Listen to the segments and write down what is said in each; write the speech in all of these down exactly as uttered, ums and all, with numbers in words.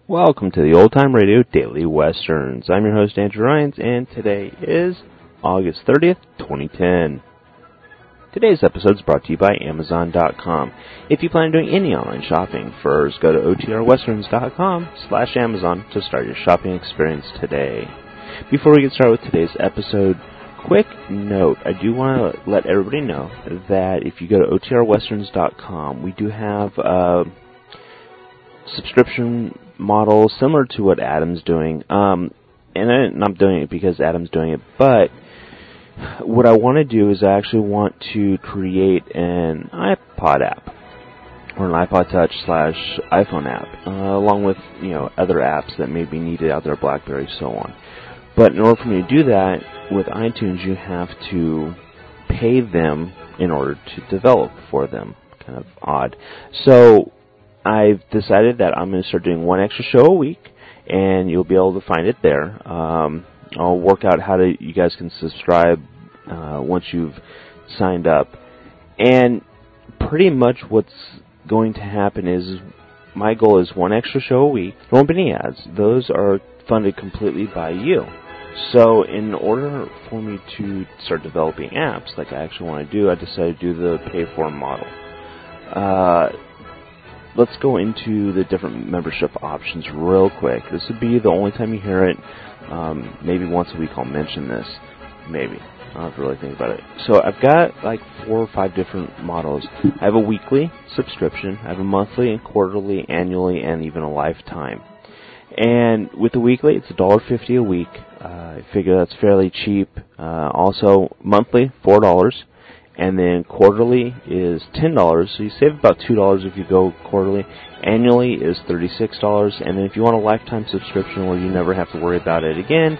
Welcome to the Old Time Radio Daily Westerns. I'm your host, Andrew Rhynes, and today is August thirtieth, twenty ten. Today's episode is brought to you by Amazon dot com. If you plan on doing any online shopping, first go to O T R westerns dot com slash Amazon to start your shopping experience today. Before we get started with today's episode, quick note, I do want to let everybody know that if you go to O T R westerns dot com, we do have a subscription model similar to what Adam's doing. Um, and I'm not doing it because Adam's doing it, but what I want to do is I actually want to create an iPod app or an iPod Touch slash iPhone app, uh, along with, you know, other apps that may be needed out there, BlackBerry, so on. But in order for me to do that, with iTunes, you have to pay them in order to develop for them. Kind of odd. So I've decided that I'm going to start doing one extra show a week, and you'll be able to find it there. Um, I'll work out how to you guys can subscribe uh, once you've signed up. And pretty much what's going to happen is my goal is one extra show a week. There won't be any ads. Those are funded completely by you. So in order for me to start developing apps like I actually want to do, I decided to do the pay-for model. Uh, let's go into the different membership options real quick. This would be the only time you hear it. Um, maybe once a week I'll mention this. Maybe. I'll have to really think about it. So I've got like four or five different models. I have a weekly subscription. I have a monthly and quarterly, annually, and even a lifetime. And with the weekly, it's one dollar fifty a week. Uh, I figure that's fairly cheap. Uh, also, monthly, four dollars. And then quarterly is ten dollars. So you save about two dollars if you go quarterly. Annually is thirty-six dollars. And then if you want a lifetime subscription where you never have to worry about it again,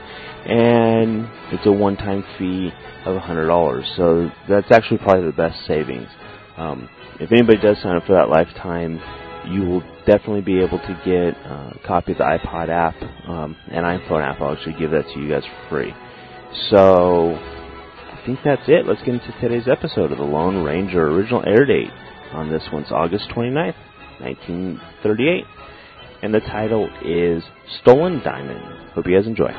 and it's a one-time fee of one hundred dollars. So that's actually probably the best savings. Um, if anybody does sign up for that lifetime, you will definitely be able to get uh, a copy of the iPod app, um, and iPhone app. I'll actually give that to you guys for free. So I think that's it. Let's get into today's episode of The Lone Ranger. Original air date on this one's August twenty-ninth, nineteen thirty-eight. And the title is Stolen Diamond. Hope you guys enjoy.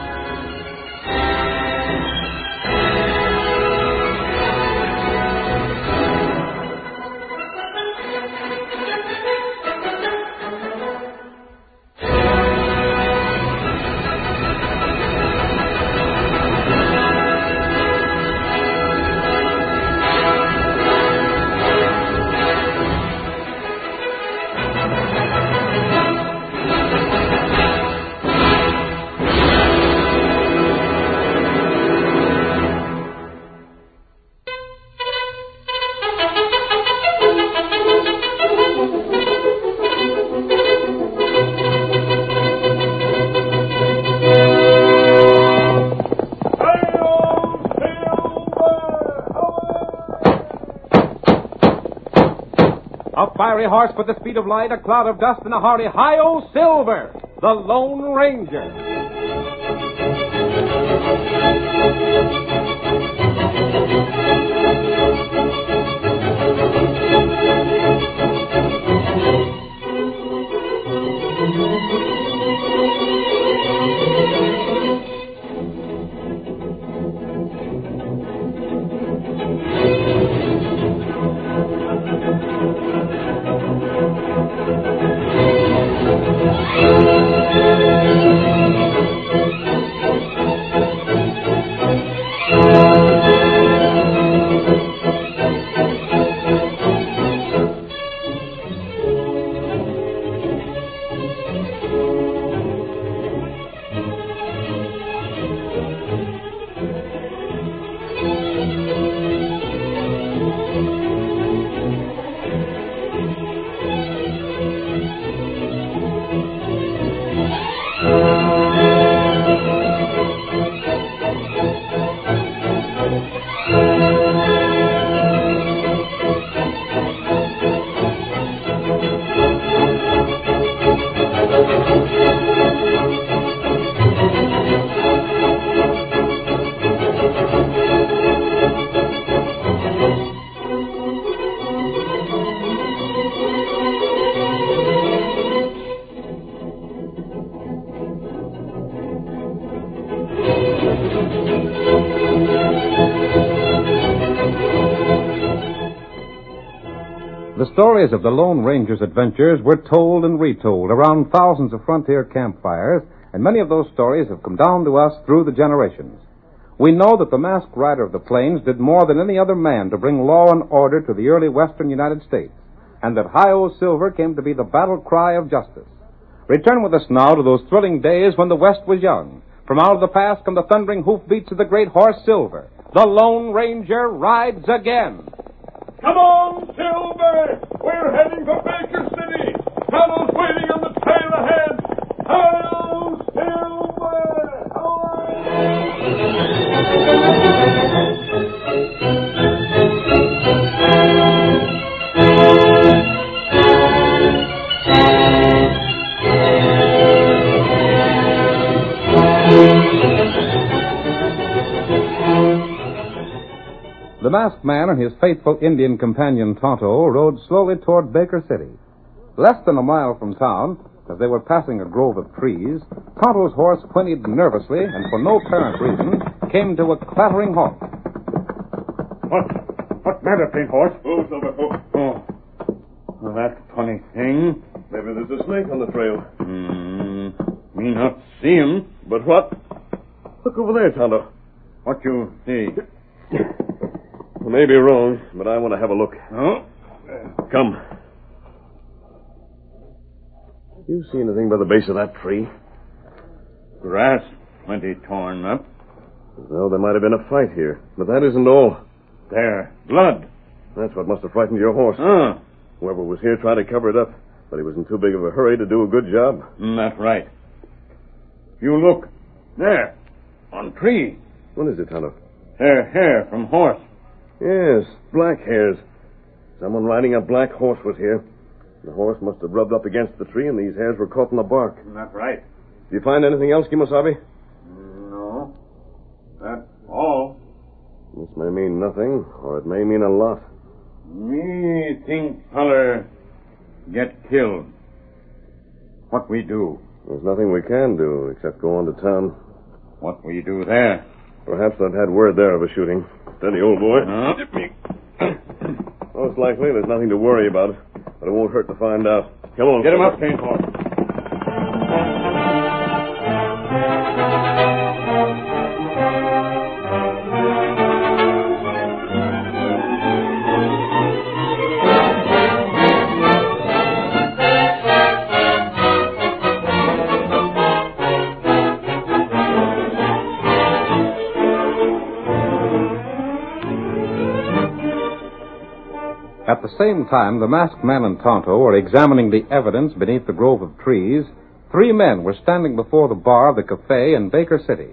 Fiery horse with the speed of light, a cloud of dust, and a hearty hi-yo Silver, the Lone Ranger. The stories of the Lone Ranger's adventures were told and retold around thousands of frontier campfires, and many of those stories have come down to us through the generations. We know that the masked rider of the plains did more than any other man to bring law and order to the early western United States, and that Hi-O Silver came to be the battle cry of justice. Return with us now to those thrilling days when the West was young. From out of the past come the thundering hoofbeats of the great horse Silver. The Lone Ranger rides again. Come on, Silver! We're heading for Baker City! Tunnel's waiting on the trail ahead! Hi-O, Silver! The masked man and his faithful Indian companion Tonto rode slowly toward Baker City. Less than a mile from town, as they were passing a grove of trees, Tonto's horse whinnied nervously and for no apparent reason came to a clattering halt. What? What matter, Paint Horse? Oh, Silver, oh. Oh. Well, that's a funny thing. Maybe there's a snake on the trail. Hmm. Me not see him. But what? Look over there, Tonto. What you see? I may be wrong, but I want to have a look. Oh? Come. You see anything by the base of that tree? Grass plenty torn up. Well, there might have been a fight here, but that isn't all. There. Blood. That's what must have frightened your horse. Ah. Whoever was here tried to cover it up, but he was in too big of a hurry to do a good job. Mm, that's right. You look. There. On tree. What is it, Tonto? Hair, hair from horse. Yes, black hairs. Someone riding a black horse was here. The horse must have rubbed up against the tree, and these hairs were caught in the bark. That's right. Did you find anything else, Kimosabe? No. That's all. This may mean nothing, or it may mean a lot. Me think feller get killed. What we do? There's nothing we can do except go on to town. What we do there? Perhaps I've had word there of a shooting. Steady, old boy. Huh? Most likely, there's nothing to worry about, but it won't hurt to find out. Come on. Get him up, Paint Horse. At the same time, the masked man and Tonto were examining the evidence beneath the grove of trees. Three men were standing before the bar of the cafe in Baker City.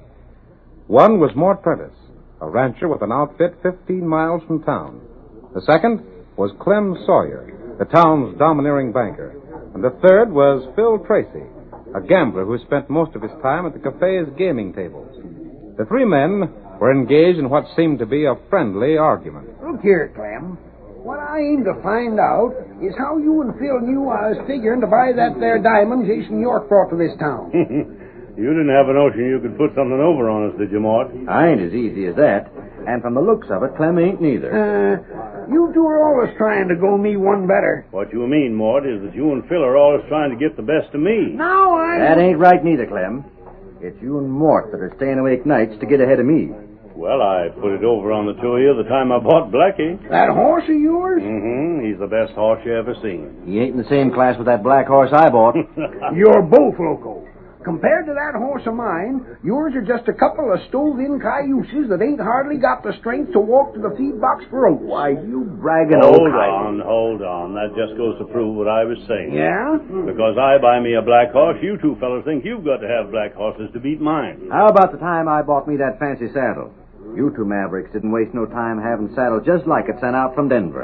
One was Mort Prentice, a rancher with an outfit fifteen miles from town. The second was Clem Sawyer, the town's domineering banker. And the third was Phil Tracy, a gambler who spent most of his time at the cafe's gaming tables. The three men were engaged in what seemed to be a friendly argument. Look here, Clem. What I aim to find out is how you and Phil knew I was figuring to buy that there diamond Jason York brought to this town. You didn't have a notion you could put something over on us, did you, Mort? I ain't as easy as that. And from the looks of it, Clem ain't neither. Uh, you two are always trying to go me one better. What you mean, Mort, is that you and Phil are always trying to get the best of me. Now I... That ain't right neither, Clem. It's you and Mort that are staying awake nights to get ahead of me. Well, I put it over on the two of you the time I bought Blackie. That horse of yours? Mm-hmm. He's the best horse you ever seen. He ain't in the same class with that black horse I bought. You're both loco. Compared to that horse of mine, yours are just a couple of stove-in cayuses that ain't hardly got the strength to walk to the feed box for oats. Why, you bragging old Hold cayuse. on, hold on. That just goes to prove what I was saying. Yeah? Because I buy me a black horse, you two fellas think you've got to have black horses to beat mine. How about the time I bought me that fancy saddle? You two mavericks didn't waste no time having saddles just like it sent out from Denver.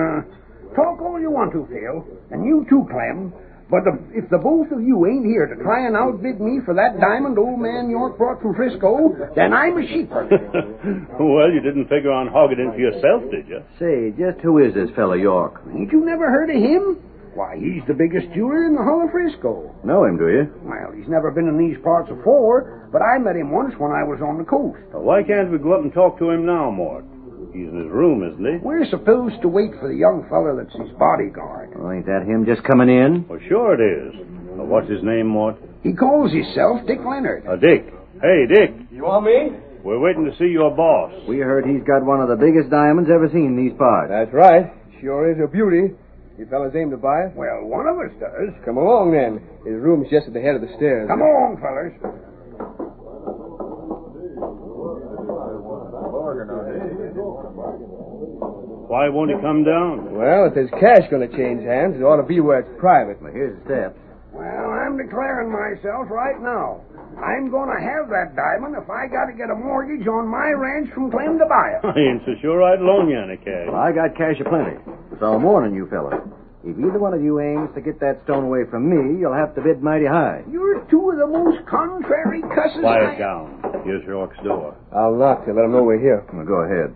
Uh, talk all you want to, Phil, and you too, Clem. But the, if the both of you ain't here to try and outbid me for that diamond old man York brought from Frisco, then I'm a sheeper. Well, you didn't figure on hogging it for yourself, did you? Say, just who is this fellow York? Ain't you never heard of him? Why, he's the biggest jeweler in the whole of Frisco. Know him, do you? Well, he's never been in these parts afore, but I met him once when I was on the coast. Well, why can't we go up and talk to him now, Mort? He's in his room, isn't he? We're supposed to wait for the young fella that's his bodyguard. Well, ain't that him just coming in? Well, sure it is. Well, what's his name, Mort? He calls himself Dick Leonard. Uh, Dick. Hey, Dick. You want me? We're waiting to see your boss. We heard he's got one of the biggest diamonds ever seen in these parts. That's right. Sure is a beauty. You fellas aim to buy it? Well, one of us does. Come along, then. His room's just at the head of the stairs. Come on, fellas. Why won't he come down? Well, if there's cash going to change hands, it ought to be where it's private. Well, here's the steps. Well, I'm declaring myself right now. I'm going to have that diamond if I got to get a mortgage on my ranch from Clem to buy it. I ain't so sure I'd loan you any cash. Well, I got cash aplenty. So I'm warning you fellas. If either one of you aims to get that stone away from me, you'll have to bid mighty high. You're two of the most contrary cusses Quiet I... down. Here's York's door. I'll knock to let him know we're here. Well, go ahead.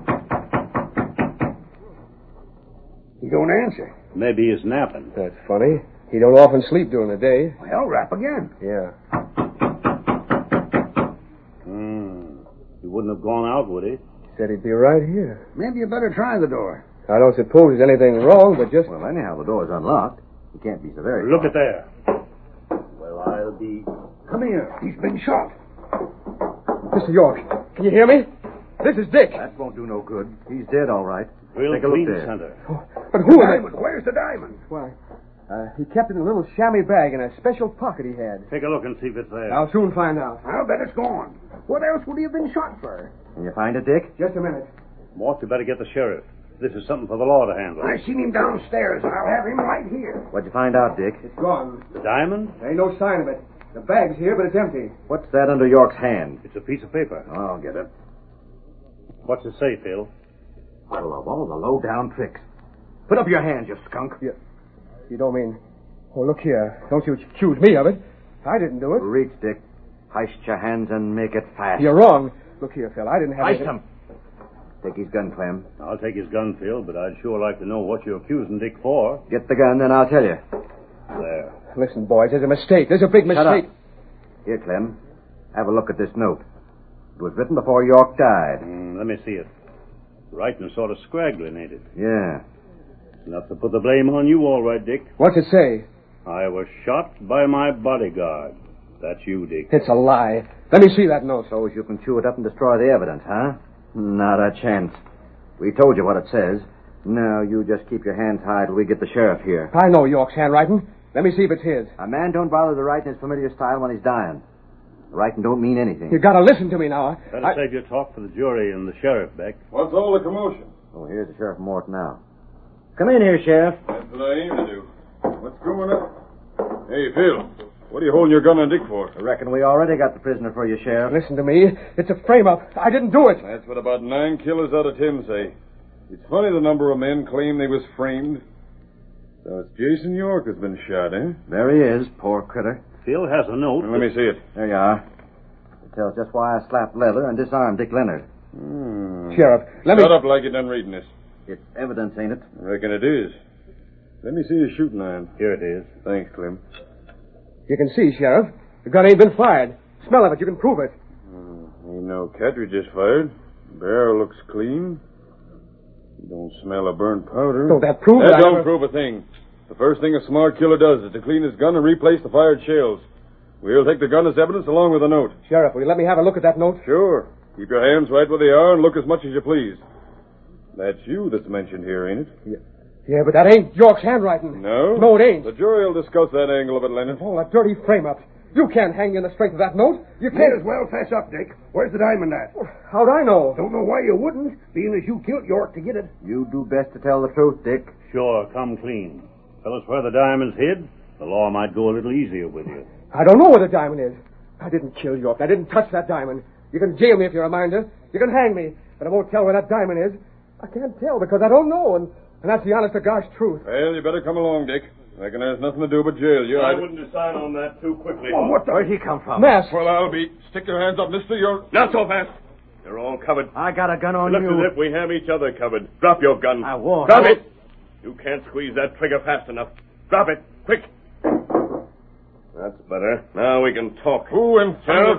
He don't answer. Maybe he's napping. That's funny. He don't often sleep during the day. Well, rap again. Yeah. Hmm. He wouldn't have gone out, would he? Said he'd be right here. Maybe you better try the door. I don't suppose there's anything wrong, but just... Well, anyhow, the door's unlocked. He can't be so very Look far. at there. Well, I'll be... Come here. He's been shot. Mister York, can you hear me? This is Dick. That won't do no good. He's dead, all right. Real Take a look clean there. center. Oh, but who is it? Diamond. Where's the diamond? Why, uh, he kept it in a little chamois bag in a special pocket he had. Take a look and see if it's there. I'll soon find out. I'll bet it's gone. What else would he have been shot for? Can you find it, Dick? Just a minute. Mort, you better get the sheriff. This is something for the law to handle. I seen him downstairs. I'll have him right here. What'd you find out, Dick? It's gone. The diamond? There ain't no sign of it. The bag's here, but it's empty. What's that under York's hand? It's a piece of paper. I'll get it. What's it say, Phil? Well, of all the low-down tricks. Put up your hands, you skunk. You, you don't mean... Oh, look here. Don't you accuse me of it. I didn't do it. Reach, Dick. Heist your hands and make it fast. You're wrong. Look here, Phil. I didn't have... Heist anything- him. Take his gun, Clem. I'll take his gun, Phil, but I'd sure like to know what you're accusing Dick for. Get the gun, then I'll tell you. There. Listen, boys, there's a mistake. There's a big Shut mistake. up. Here, Clem. Have a look at this note. It was written before York died. Mm, let me see it. The writing's sort of scraggling, ain't it? Yeah. Enough to put the blame on you, all right, Dick. What's it say? I was shot by my bodyguard. That's you, Dick. It's a lie. Let me see that note. Suppose you can chew it up and destroy the evidence, huh? Not a chance. We told you what it says. Now, you just keep your hands high till we get the sheriff here. I know York's handwriting. Let me see if it's his. A man don't bother to write in his familiar style when he's dying. The writing don't mean anything. You gotta listen to me now. Better I... save your talk for the jury and the sheriff, Beck. What's all the commotion? Oh, here's the Sheriff Mort now. Come in here, Sheriff. That's what I aim to do. What's going on? Hey, Phil, what are you holding your gun on Dick for? I reckon we already got the prisoner for you, Sheriff. Listen to me. It's a frame-up. I didn't do it. That's what about nine killers out of ten say. It's funny the number of men claim they was framed. So it's Jason York has been shot, eh? There he is, poor critter. Phil has a note. Well, let me see it. There you are. It tells just why I slapped leather and disarmed Dick Leonard. Hmm. Sheriff, let Shut me... up like you're done reading this. It's evidence, ain't it? I reckon it is. Let me see his shooting iron. Here it is. Thanks, Clem. You can see, Sheriff. The gun ain't been fired. Smell of it. You can prove it. Hmm. Ain't no cartridges fired. Barrel looks clean. Don't smell of burnt powder. So that proves That I don't never- prove a thing. The first thing a smart killer does is to clean his gun and replace the fired shells. We'll take the gun as evidence along with the note. Sheriff, will you let me have a look at that note? Sure. Keep your hands right where they are and look as much as you please. That's you that's mentioned here, ain't it? Yeah, but that ain't York's handwriting. No? No, it ain't. The jury will discuss that angle of it, Leonard. Oh, a dirty frame-up. You can't hang in the strength of that note. You May as can't... well fess up, Dick. Where's the diamond at? How'd I know? Don't know why you wouldn't, being as you killed York to get it. You do best to tell the truth, Dick. Sure, come clean. Tell us where the diamond's hid. The law might go a little easier with you. I don't know where the diamond is. I didn't kill York. I didn't touch that diamond. You can jail me if you're a minder. You can hang me. But I won't tell where that diamond is. I can't tell because I don't know, and, and that's the honest-to-gosh truth. Well, you better come along, Dick. Reckon there's nothing to do but jail you. I I'd- wouldn't decide on that too quickly. Oh, what the... Where'd he come from? Mask. Well, I'll be. Stick your hands up, mister. You're... Not so fast. You're all covered. I got a gun on Looks you. as if we have each other covered. Drop your gun. I won't. Drop it. You can't squeeze that trigger fast enough. Drop it. Quick. That's better. Now we can talk. Who in Sheriff,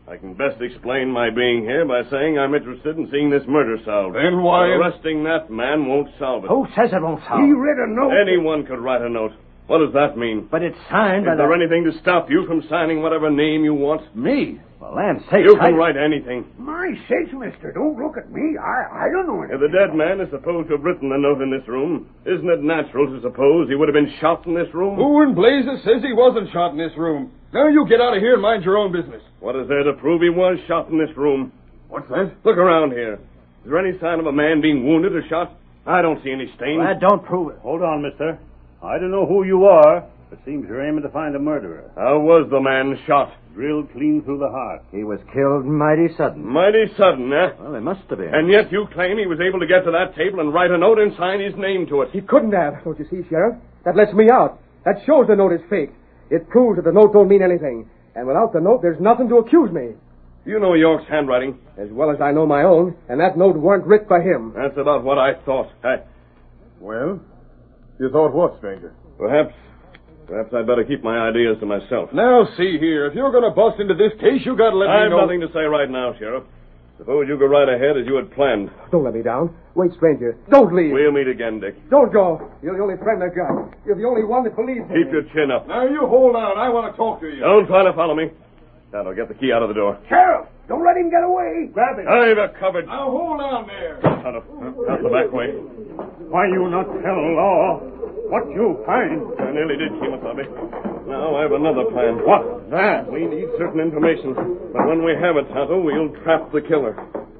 I can best explain my being here by saying I'm interested in seeing this murder solved. Then why... But arresting that man won't solve it. Who says it won't solve? He read a note. Anyone could write a note. What does that mean? But it's signed by Is there the... anything to stop you from signing whatever name you want? Me? Well, land sakes, You can I... write anything. My sakes, mister, don't look at me. I, I don't know If anything. the dead man is supposed to have written the note in this room, isn't it natural to suppose he would have been shot in this room? Who in blazes says he wasn't shot in this room? Now you get out of here and mind your own business. What is there to prove he was shot in this room? What's that? Look around here. Is there any sign of a man being wounded or shot? I don't see any stains. That don't prove it. Hold on, mister. I don't know who you are, but it seems you're aiming to find a murderer. How was the man shot? Drilled clean through the heart. He was killed mighty sudden. Mighty sudden, eh? Well, it must have been. And yet you claim he was able to get to that table and write a note and sign his name to it. He couldn't have, don't you see, Sheriff? That lets me out. That shows the note is fake. It proves that the note don't mean anything. And without the note, there's nothing to accuse me. You know York's handwriting. As well as I know my own, and that note weren't writ by him. That's about what I thought. I... Well, you thought what, stranger? Perhaps... Perhaps I'd better keep my ideas to myself. Now, see here. If you're going to bust into this case, you got to let I've me know... nothing to say right now, Sheriff. Suppose you go right ahead as you had planned. Don't let me down. Wait, stranger. Don't leave. We'll meet again, Dick. Don't go. You're the only friend I got. You're the only one that believes in Keep me. your chin up. Now, you hold on. I want to talk to you. Don't try to follow me. Now, get the key out of the door. Sheriff, don't let him get away. Grab it. I've a cupboard. Now, hold on there. Out of, out the back way. Why you not tell law what you find? I nearly did, Kimasabi. Now I have another plan. What? That? We need certain information. But when we have it, Tonto, we'll trap the killer.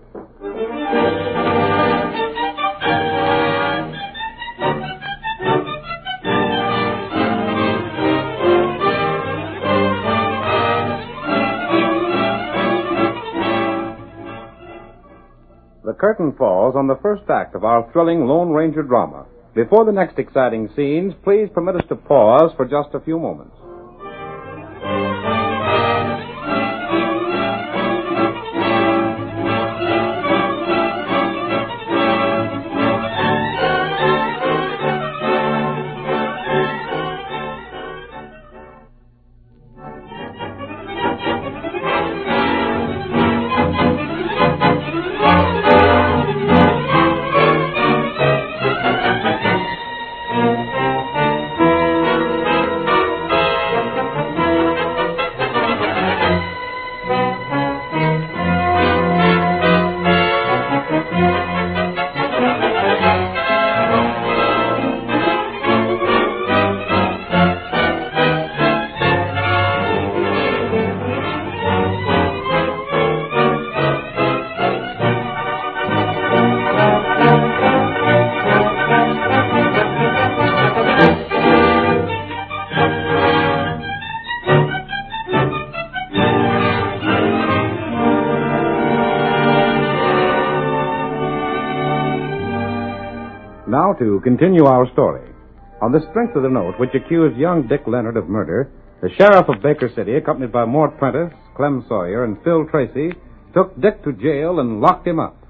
The curtain falls on the first act of our thrilling Lone Ranger drama. Before the next exciting scenes, please permit us to pause for just a few moments. Now to continue our story. On the strength of the note which accused young Dick Leonard of murder, the sheriff of Baker City, accompanied by Mort Prentice, Clem Sawyer, and Phil Tracy, took Dick to jail and locked him up.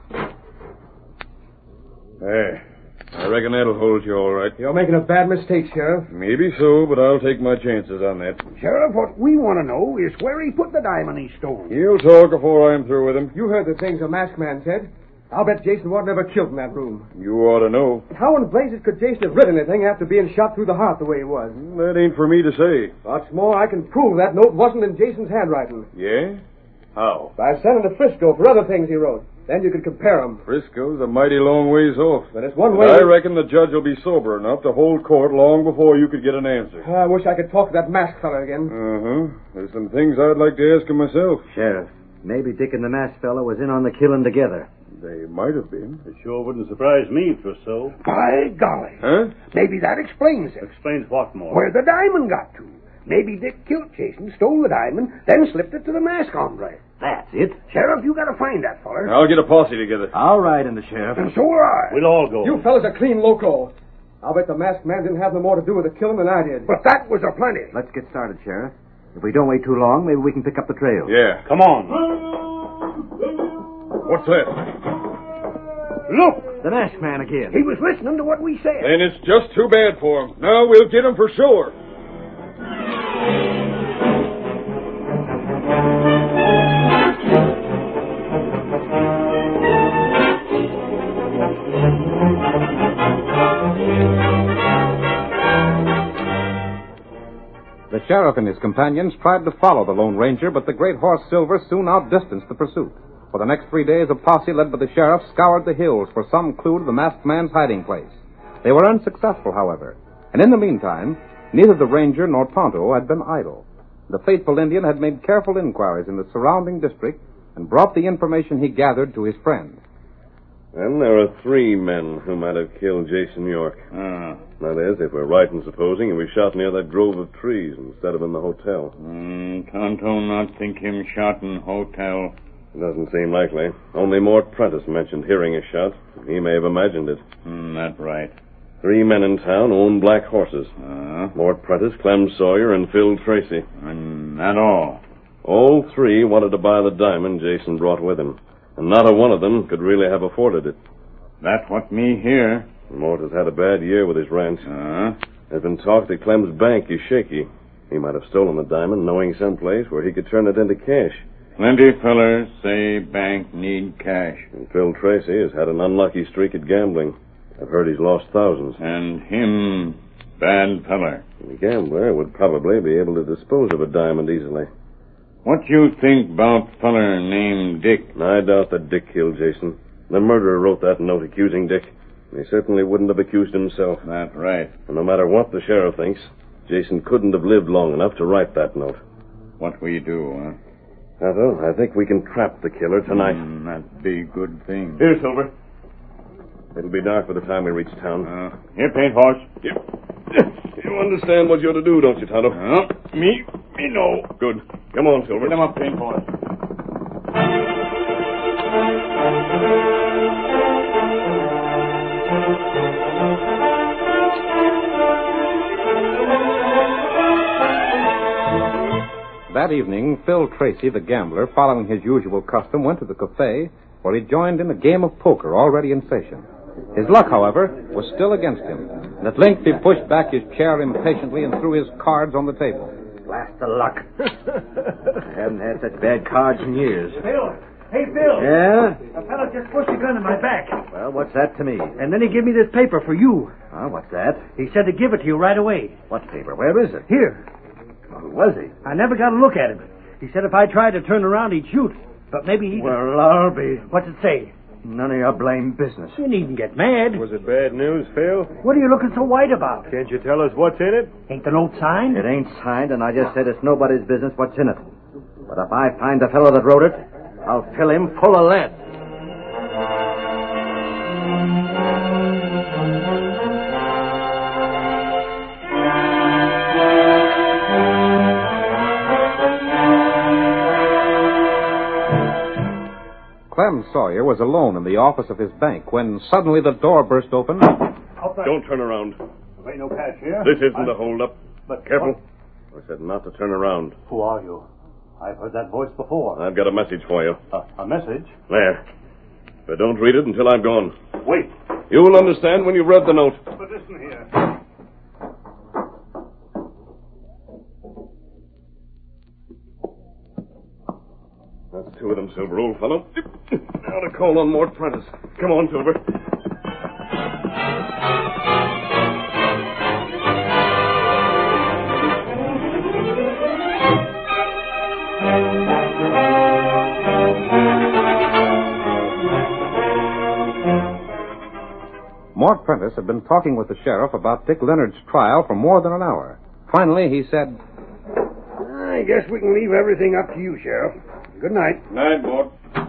Hey, I reckon that'll hold you all right. You're making a bad mistake, Sheriff. Maybe so, but I'll take my chances on that. Sheriff, what we want to know is where he put the diamond he stole. He'll talk before I'm through with him. You heard the things the masked man said. I'll bet Jason wasn't ever killed in that room. You ought to know. How in blazes could Jason have written anything after being shot through the heart the way he was? That ain't for me to say. What's more, I can prove that note wasn't in Jason's handwriting. Yeah? How? By sending to Frisco for other things he wrote. Then you could compare them. Frisco's a mighty long ways off. But it's one But way... I reckon the judge will be sober enough to hold court long before you could get an answer. I wish I could talk to that masked fella again. Uh-huh. There's some things I'd like to ask him myself. Sheriff, maybe Dick and the masked fella was in on the killing together. They might have been. It sure wouldn't surprise me if it was so. By golly. Huh? Maybe that explains it. Explains what more? Where the diamond got to. Maybe Dick killed Jason, stole the diamond, then slipped it to the masked hombre. That's it. Sheriff, you gotta find that feller. I'll get a posse together. I'll ride in the sheriff. And so will I. We'll all go. You fellas are clean loco. I'll bet the masked man didn't have no more to do with the killing than I did. But that was a plenty. Let's get started, Sheriff. If we don't wait too long, maybe we can pick up the trail. Yeah. Come on. What's that? Look! The masked man again. He was listening to what we said. Then it's just too bad for him. Now we'll get him for sure. The sheriff and his companions tried to follow the Lone Ranger, but the great horse Silver soon outdistanced the pursuit. For the next three days, a posse led by the sheriff scoured the hills for some clue to the masked man's hiding place. They were unsuccessful, however, and in the meantime, neither the ranger nor Tonto had been idle. The faithful Indian had made careful inquiries in the surrounding district and brought the information he gathered to his friend. Then there are three men who might have killed Jason York. Ah. That is, if we're right in supposing he was shot near that grove of trees instead of in the hotel. Mm, Tonto not think him shot in hotel. It doesn't seem likely. Only Mort Prentice mentioned hearing a shot. He may have imagined it. Mm, that right. Three men in town own black horses. Ah. Mort Prentice, Clem Sawyer, and Phil Tracy. And that all? All three wanted to buy the diamond Jason brought with him. And not a one of them could really have afforded it. That what me hear. Mort has had a bad year with his ranch. Uh-huh. There's been talk that Clem's bank is shaky. He might have stolen the diamond, knowing some place where he could turn it into cash. Plenty fellers say bank need cash. And Phil Tracy has had an unlucky streak at gambling. I've heard he's lost thousands. And him, bad feller. The gambler would probably be able to dispose of a diamond easily. What you think about feller named Dick? I doubt that Dick killed Jason. The murderer wrote that note accusing Dick. He certainly wouldn't have accused himself. That right. And no matter what the sheriff thinks, Jason couldn't have lived long enough to write that note. What will you do, huh? Tonto, I think we can trap the killer tonight. Mm, that'd be a good thing. Here, Silver. It'll be dark by the time we reach town. Uh, here, paint horse. Yep. You understand what you're to do, don't you, Tonto? Uh, me, me know. Good. Come on, Silver. Get him up, paint horse. That evening, Phil Tracy, the gambler, following his usual custom, went to the cafe where he joined in a game of poker already in session. His luck, however, was still against him, and at length he pushed back his chair impatiently and threw his cards on the table. Blast the luck. I haven't had such bad cards in years. Bill! Hey, Bill! Yeah? A fellow just pushed a gun in my back. Well, what's that to me? And then he gave me this paper for you. Huh, what's that? He said to give it to you right away. What paper? Where is it? Here. Who was he? I never got a look at him. He said if I tried to turn around, he'd shoot. But maybe he... Well, I'll be... What's it say? None of your blame business. You needn't get mad. Was it bad news, Phil? What are you looking so white about? Can't you tell us what's in it? Ain't the note signed? It ain't signed, and I just said it's nobody's business what's in it. But if I find the fellow that wrote it, I'll fill him full of lead. Clem Sawyer was alone in the office of his bank when suddenly the door burst open. Don't turn around. There ain't no cash here. This isn't a hold-up. But Careful. I said not to turn around. Who are you? I've heard that voice before. I've got a message for you. Uh, a message? There. But don't read it until I've gone. Wait. You'll understand when you've read the note. But listen here. That's two of them, Silver, old fellow. Now to call on Mort Prentice. Come on, Silver. Mort Prentice had been talking with the sheriff about Dick Leonard's trial for more than an hour. Finally, he said, I guess we can leave everything up to you, Sheriff. Good night. Night, Mort.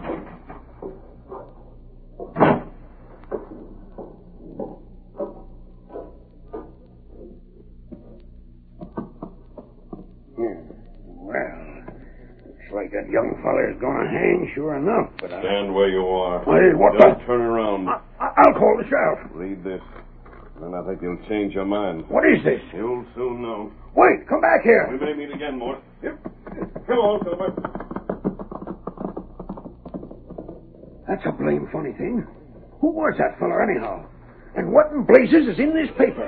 Well, looks like that young feller's gonna hang, sure enough, but I... Stand where you are. Hey, what Don't the... turn around. I, I'll call the sheriff. Read this. Then I think you'll change your mind. What is this? You'll soon know. Wait, come back here. We may meet again, Mort. Yep. Come on, Silver. That's a blame funny thing. Who was that feller, anyhow? And what in blazes is in this paper?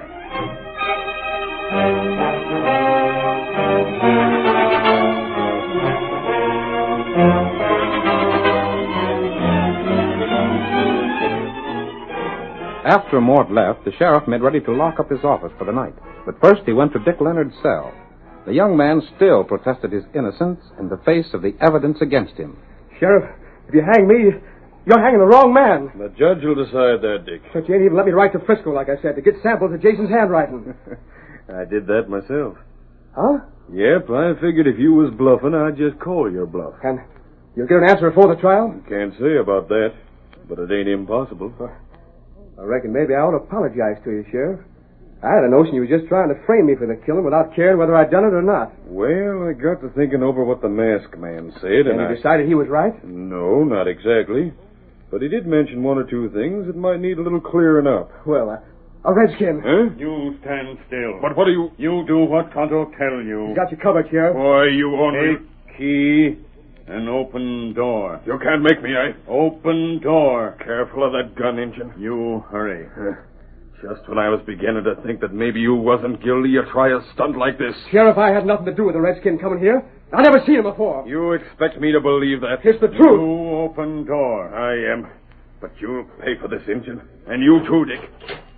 After Mort left, the sheriff made ready to lock up his office for the night. But first he went to Dick Leonard's cell. The young man still protested his innocence in the face of the evidence against him. Sheriff, if you hang me, you're hanging the wrong man. The judge will decide that, Dick. But you ain't even let me write to Frisco, like I said, to get samples of Jason's handwriting. I did that myself. Huh? Yep, I figured if you was bluffing, I'd just call your bluff. And you'll get an answer before the trial? Can't say about that, but it ain't impossible. I reckon maybe I ought to apologize to you, Sheriff. I had a notion you were just trying to frame me for the killing without caring whether I'd done it or not. Well, I got to thinking over what the masked man said, and, and you I... decided he was right? No, not exactly. But he did mention one or two things that might need a little clearing up. Well, uh, a redskin. Huh? You stand still. But what do you... You do what Tonto tell you. You got you covered, Sheriff. Boy, you only... Take key and open door. You can't make me, eh? Open door. Careful of that gun, Injun. You hurry. Uh, just when I was beginning to think that maybe you wasn't guilty, you try a stunt like this. Sheriff, I had nothing to do with the redskin coming here. I never seen him before. You expect me to believe that? It's the truth. You open door. I am. But you'll pay for this, Injun. And you too, Dick.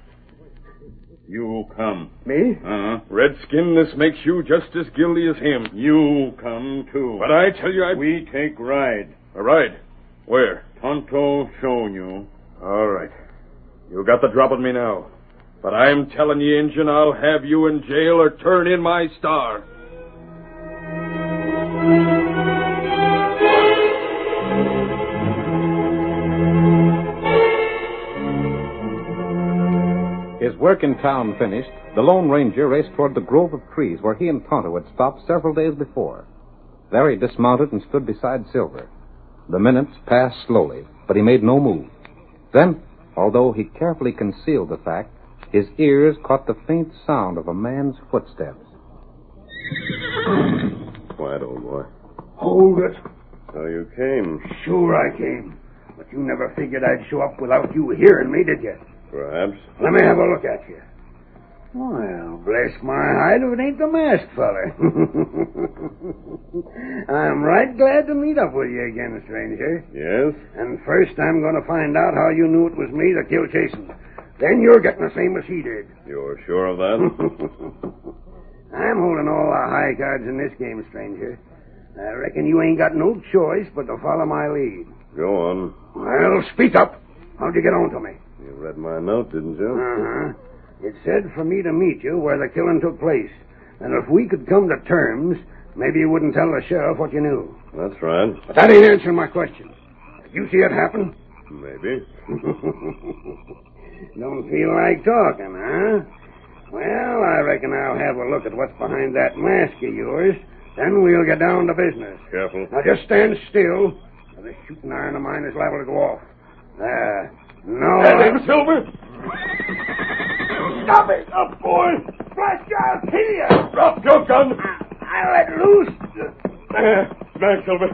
You come. Me? Uh-huh. Redskin, this makes you just as guilty as him. You come, too. But I tell you, I... We take ride. A ride? Where? Tonto show you. All right. You got the drop on me now. But I'm telling you, Injun, I'll have you in jail or turn in my star. His work in town finished, the Lone Ranger raced toward the grove of trees where he and Tonto had stopped several days before. There he dismounted and stood beside Silver. The minutes passed slowly, but he made no move. Then, although he carefully concealed the fact, his ears caught the faint sound of a man's footsteps. Quiet, old boy. Hold it. So you came. Sure I came. But you never figured I'd show up without you hearing me, did you? Perhaps. Let me have a look at you. Well, bless my hide if it ain't the masked feller. I'm right glad to meet up with you again, stranger. Yes? And first I'm going to find out how you knew it was me that killed Jason. Then you're getting the same as he did. You're sure of that? I'm holding all the high cards in this game, stranger. I reckon you ain't got no choice but to follow my lead. Go on. Well, speak up. How'd you get on to me? You read my note, didn't you? Uh-huh. It said for me to meet you where the killing took place. And if we could come to terms, maybe you wouldn't tell the sheriff what you knew. That's right. But that ain't answering my question. Did you see it happen? Maybe. Don't feel like talking, huh? Well, I reckon I'll have a look at what's behind that mask of yours. Then we'll get down to business. Careful. Now just stand still, or the shooting iron of mine is liable to go off. There. No. Hey, I... Silver! Stop it! Up, boy! Flash, I'll kill you! Drop your gun! I'll let loose. There. Back, Silver.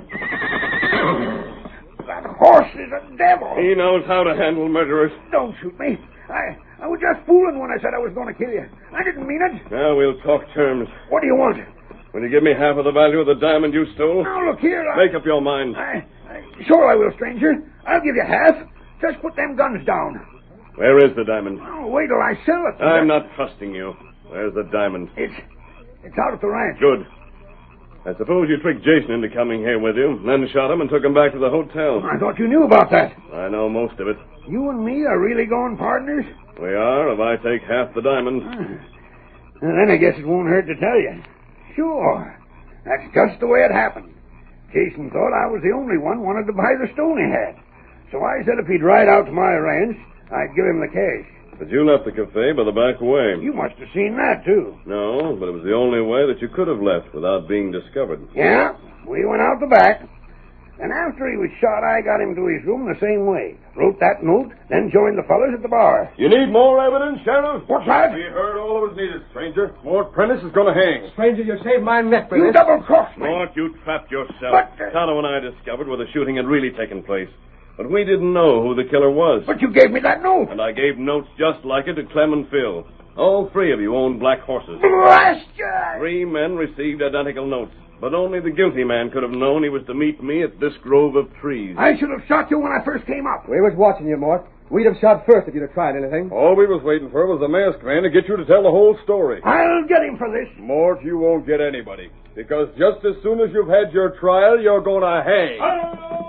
That horse is a devil. He knows how to handle murderers. Don't shoot me. I I was just fooling when I said I was going to kill you. I didn't mean it. Now we'll talk terms. What do you want? Will you give me half of the value of the diamond you stole? Now, look here. I... Make up your mind. I, I, sure I will, stranger. I'll give you half. Just put them guns down. Where is the diamond? Oh, wait till I sell it. I'm not trusting you. Where's the diamond? It's it's out at the ranch. Good. I suppose you tricked Jason into coming here with you, then shot him and took him back to the hotel. I thought you knew about that. I know most of it. You and me are really going partners? We are, if I take half the diamond. Well, then I guess it won't hurt to tell you. Sure. That's just the way it happened. Jason thought I was the only one wanted to buy the stone he had. So I said if he'd ride out to my ranch, I'd give him the cash. But you left the cafe by the back way. You must have seen that, too. No, but it was the only way that you could have left without being discovered. Yeah, we went out the back. And after he was shot, I got him to his room the same way. Wrote that note, then joined the fellas at the bar. You need more evidence, Sheriff? What's that? We heard all that was needed, stranger. Mort Prentice is going to hang. Stranger, you saved my neck for You this. double-crossed me. Mort, you trapped yourself. But, uh... Tonto and I discovered where the shooting had really taken place. But we didn't know who the killer was. But you gave me that note. And I gave notes just like it to Clem and Phil. All three of you owned black horses. Blast you! Three men received identical notes. But only the guilty man could have known he was to meet me at this grove of trees. I should have shot you when I first came up. We was watching you, Mort. We'd have shot first if you'd have tried anything. All we was waiting for was the masked man to get you to tell the whole story. I'll get him for this. Mort, you won't get anybody. Because just as soon as you've had your trial, you're going to hang.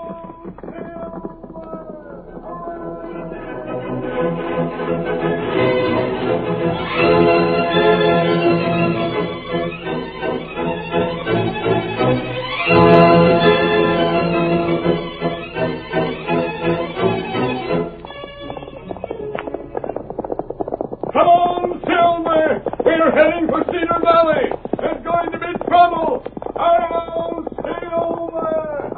Come on, Silver! We're heading for Cedar Valley! There's going to be trouble! Hello, Silver!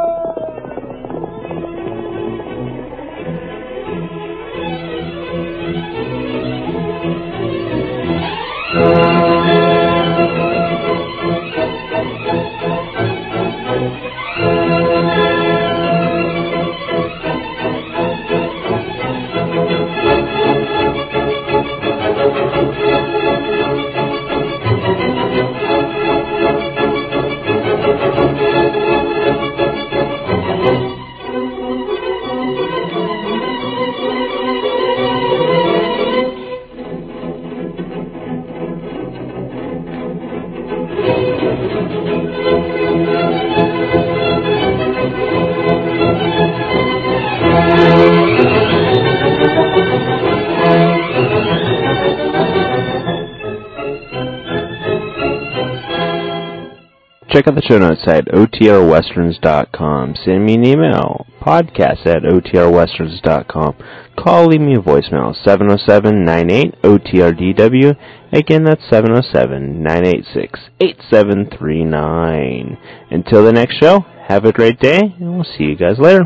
Check out the show notes at O T R westerns dot com. Send me an email, podcast at O T R westerns dot com. Call, leave me a voicemail, seven oh seven, nine eight, O T R D W. Again, that's seven oh seven, nine eight six, eight seven three nine. Until the next show, have a great day, and we'll see you guys later.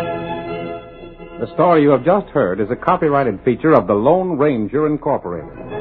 The story you have just heard is a copyrighted feature of the Lone Ranger Incorporated.